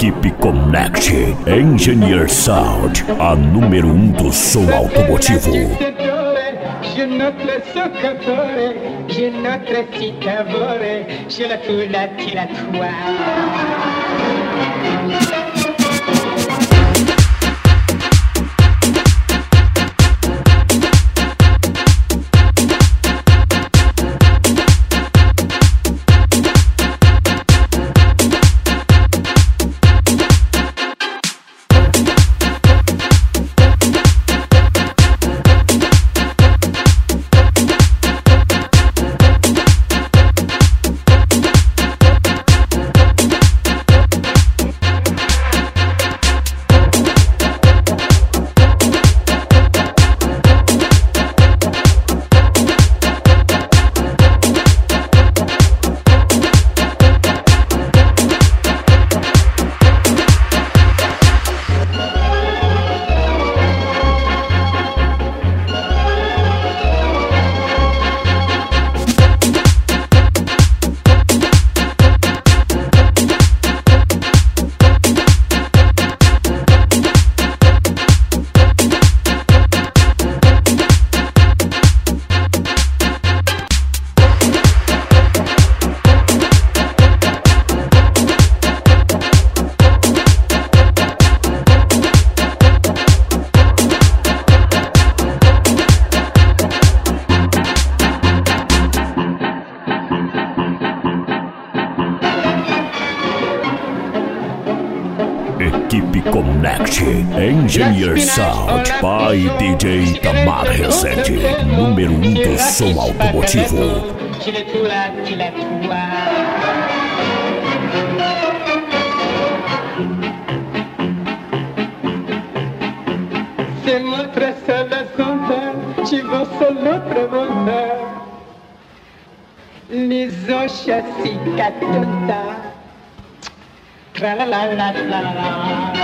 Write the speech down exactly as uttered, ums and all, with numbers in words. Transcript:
Equipe Connect Engineer Sound, a número um do som automotivo. Je notre soccatore, je notre citavore, je la tula tiratoire. Equipe Connect Engineer Sound by D J Tamar Rezende, número um do som automotivo. C'est notre seule sonde, tu vas solo tramontar. Les ochas cicatonda. La la la la la la.